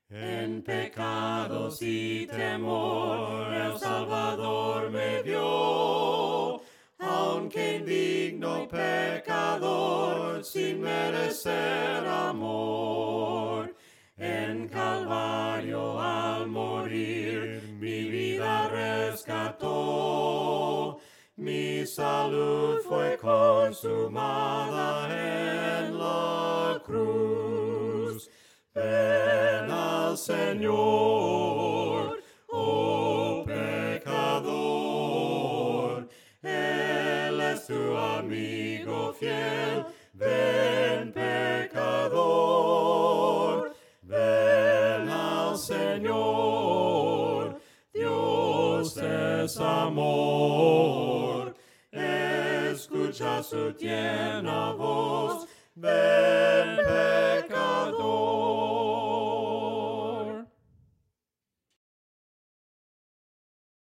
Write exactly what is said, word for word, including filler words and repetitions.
En pecados y temor el Salvador me vio, aunque indigno pecador sin merecer amor. En Calvario al morir mi vida rescató, mi salud fue consumada en la cruz. Ven al Señor, oh pecador, Él es tu amigo fiel. Ven pecador, ven al Señor, Dios es amor. Escucha su tierna voz, ven